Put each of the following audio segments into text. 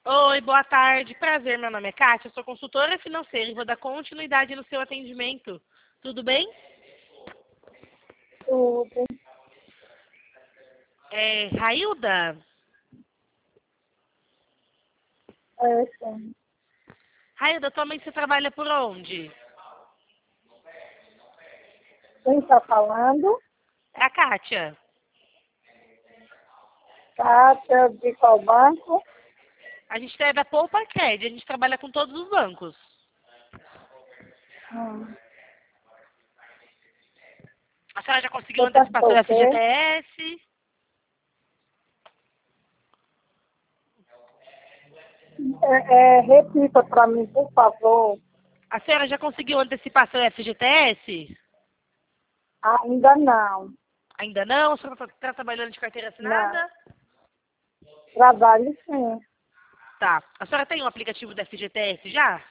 Oi, boa tarde. Prazer, meu nome é Kátia, eu sou consultora financeira e vou dar continuidade no seu atendimento. Tudo bem? Tudo. Railda? Sim. Railda, atualmente você trabalha por onde? Quem está falando? É a Kátia. Kátia, de qual banco? A gente teve a Poupa Cred, a gente trabalha com todos os bancos. Hum. A senhora já conseguiu Você antecipação perguntou do o quê? FGTS? Repita para mim, por favor. A senhora já conseguiu antecipação do FGTS? Ainda não. Ainda não? A senhora está trabalhando de carteira Não. assinada? Trabalho sim. Tá. A senhora tem um aplicativo do FGTS já?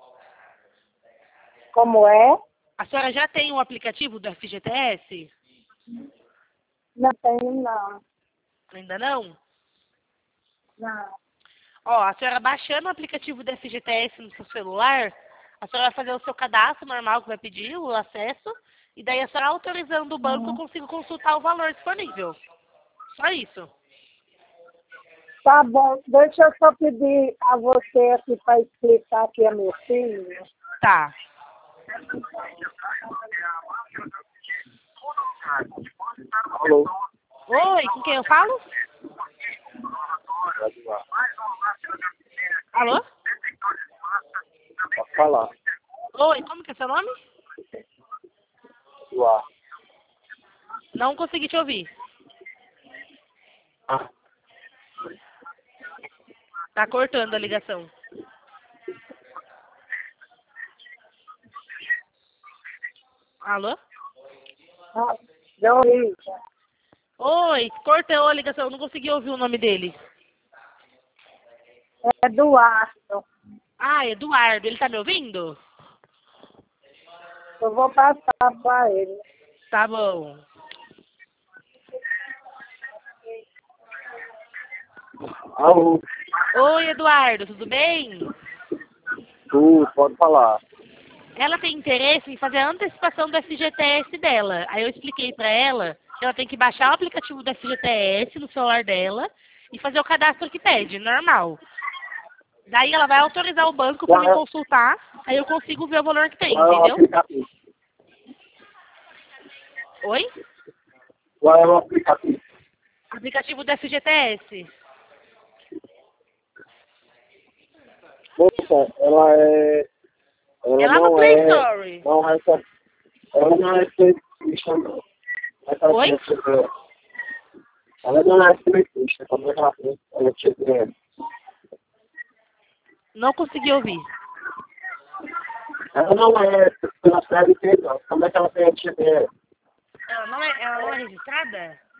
Como é? A senhora já tem um aplicativo do FGTS? Não tenho, não. Ainda não? Não. Ó, a senhora baixando o aplicativo do FGTS no seu celular, a senhora vai fazer o seu cadastro normal que vai pedir, o acesso, e daí a senhora autorizando o banco, eu consigo consultar o valor disponível. Só isso. Tá bom. Deixa eu só pedir a você aqui para explicar aqui a meu filho. Tá. Alô? Oi, com quem eu falo? Alô? Pode falar. Oi, como que é seu nome? Do ar. Não consegui te ouvir. Ah, Tá cortando a ligação. Alô? Joísa. Oi, cortou a ligação, não consegui ouvir o nome dele. Eduardo. Ah, Eduardo, ele tá me ouvindo? Eu vou passar para ele. Tá bom. alô? Oi, Eduardo, tudo bem? Tu pode falar. Ela tem interesse em fazer a antecipação do FGTS dela. Aí eu expliquei pra ela que ela tem que baixar o aplicativo do FGTS no celular dela e fazer o cadastro que pede, normal. Daí ela vai autorizar o banco pra me consultar, aí eu consigo ver o valor que tem, Qual é o entendeu? aplicativo? Oi? Qual é o aplicativo? Aplicativo do FGTS. Moça, ela é... É Ela lá no não Play é... Store. Não é... Ela não é petista, não. Oi? Ela não é petista. Como é que ela fez? Ela tinha dinheiro. Não consegui ouvir. Ela não é pela CLT, não. Como é que ela tem dinheiro? Ela não é registrada?